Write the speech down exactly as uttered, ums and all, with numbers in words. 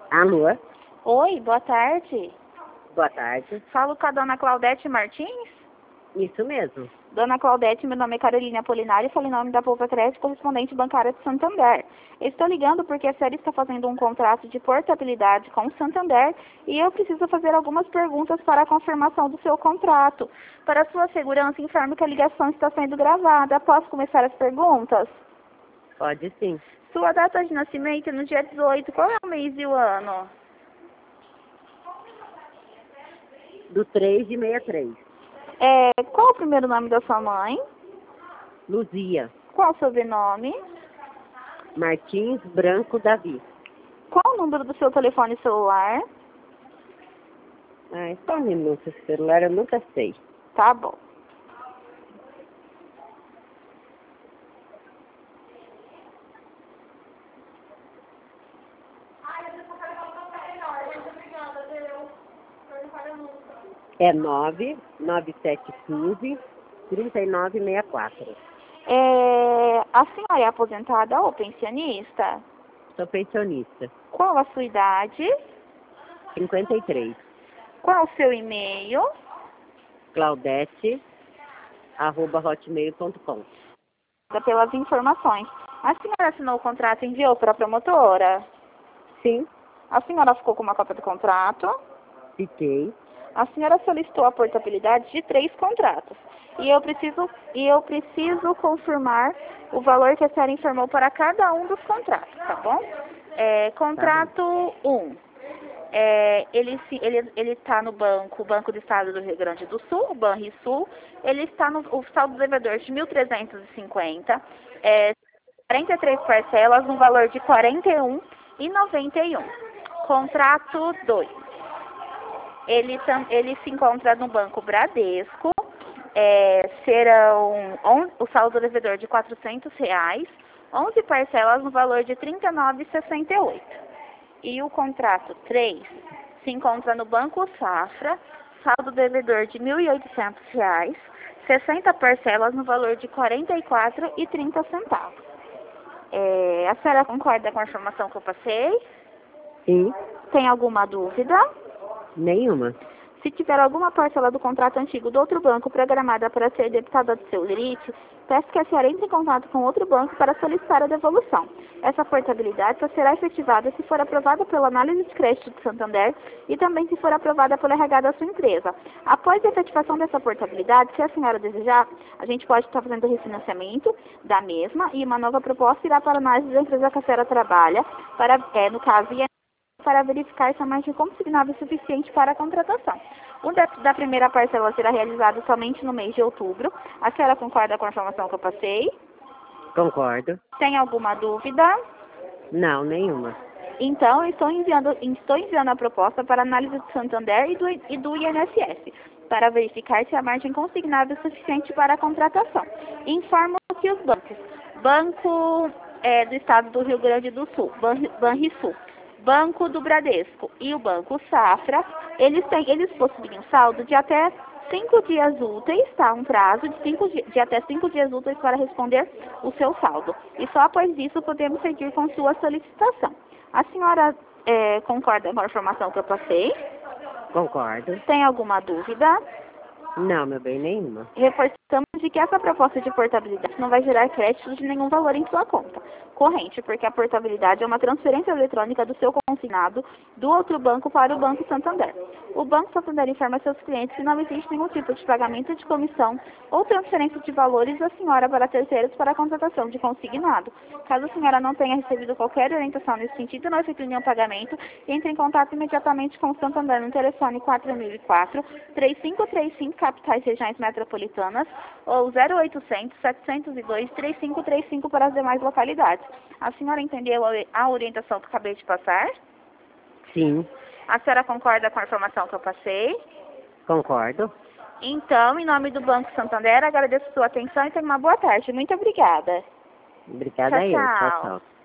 Alô? Oi, boa tarde. Boa tarde. Falo com a dona Claudete Martins? Isso mesmo. Dona Claudete, meu nome é Carolina Apolinário e falo em nome da Poupa Crédito, correspondente bancária de Santander. Estou ligando porque a série está fazendo um contrato de portabilidade com o Santander e eu preciso fazer algumas perguntas para a confirmação do seu contrato. Para sua segurança, informe que a ligação está sendo gravada. Posso começar as perguntas? Pode sim. Sua data de nascimento é no dia dezoito. Qual é o mês e o ano? Do três de sessenta e três. É, qual é o primeiro nome da sua mãe? Luzia. Qual o sobrenome? Martins Branco Davi. Qual o número do seu telefone celular? Ah, só um minuto. Esse celular eu nunca sei. Tá bom. É nove nove sete um cinco, três nove seis quatro. É, a senhora é aposentada ou pensionista? Sou pensionista. Qual a sua idade? cinquenta e três. Qual o seu e-mail? Claudete, arroba hotmail ponto com. Pelas informações. A senhora assinou o contrato e enviou para a promotora? Sim, A senhora ficou com uma cópia do contrato? fiquei. A senhora solicitou a portabilidade de três contratos. E eu preciso, e eu preciso confirmar o valor que a senhora informou para cada um dos contratos, tá bom? É, contrato um. É, ele está ele, ele tá no banco, Banco do Estado do Rio Grande do Sul, Banrisul. Ele está no o saldo devedor de mil trezentos e cinquenta. É, quarenta e três parcelas, no valor de quarenta e um reais e noventa e um centavos. Contrato dois. Ele, ele se encontra no Banco Bradesco, é, serão on, o saldo devedor de quatrocentos reais, onze parcelas no valor de trinta e nove reais e sessenta e oito centavos. E o contrato três se encontra no Banco Safra, saldo devedor de mil e oitocentos reais, sessenta parcelas no valor de quarenta e quatro reais e trinta centavos. É, a senhora concorda com a informação que eu passei? Sim. Tem alguma dúvida? Nenhuma. Se tiver alguma parcela do contrato antigo do outro banco programada para ser debitada do seu limite, peço que a senhora entre em contato com outro banco para solicitar a devolução. Essa portabilidade só será efetivada se for aprovada pela análise de crédito do Santander e também se for aprovada pelo R H da sua empresa. Após a efetivação dessa portabilidade, se a senhora desejar, a gente pode estar fazendo o refinanciamento da mesma e uma nova proposta irá para a análise da empresa que a senhora trabalha, para, é, no caso, para verificar se a margem consignável é suficiente para a contratação. O da, da primeira parcela será realizado somente no mês de outubro. A senhora concorda com a informação que eu passei? Concordo. Tem alguma dúvida? Não, nenhuma. Então, estou enviando, estou enviando a proposta para análise do Santander e do, e do I N S S, para verificar se a margem consignável é suficiente para a contratação. Informo que os bancos, Banco é, do Estado do Rio Grande do Sul, Ban, Banrisul, Banco do Bradesco e o Banco Safra, eles, têm, eles possuem um saldo de até cinco dias úteis, tá? Um prazo de, cinco, de até cinco dias úteis para responder o seu saldo. E só após isso podemos seguir com sua solicitação. A senhora é, concorda com a informação que eu passei? Concordo. Tem alguma dúvida? Não, meu bem, nenhuma. Reforçamos de que essa proposta de portabilidade não vai gerar crédito de nenhum valor em sua conta corrente, porque a portabilidade é uma transferência eletrônica do seu consignado do outro banco para o Banco Santander. O Banco Santander informa seus clientes que não existe nenhum tipo de pagamento de comissão ou transferência de valores da senhora para terceiros para a contratação de consignado. Caso a senhora não tenha recebido qualquer orientação nesse sentido, não efetue nenhum pagamento, entre em contato imediatamente com o Santander no telefone quatro mil e quatro, três cinco três cinco, capitais regiões metropolitanas, ou zero oitocentos, setecentos e dois, três cinco três cinco para as demais localidades. A senhora entendeu a orientação que eu acabei de passar? Sim. A senhora concorda com a informação que eu passei? Concordo. Então, em nome do Banco Santander, agradeço a sua atenção e tenha uma boa tarde. Muito obrigada. Obrigada Tchau, a eu. Tchau, tchau. tchau.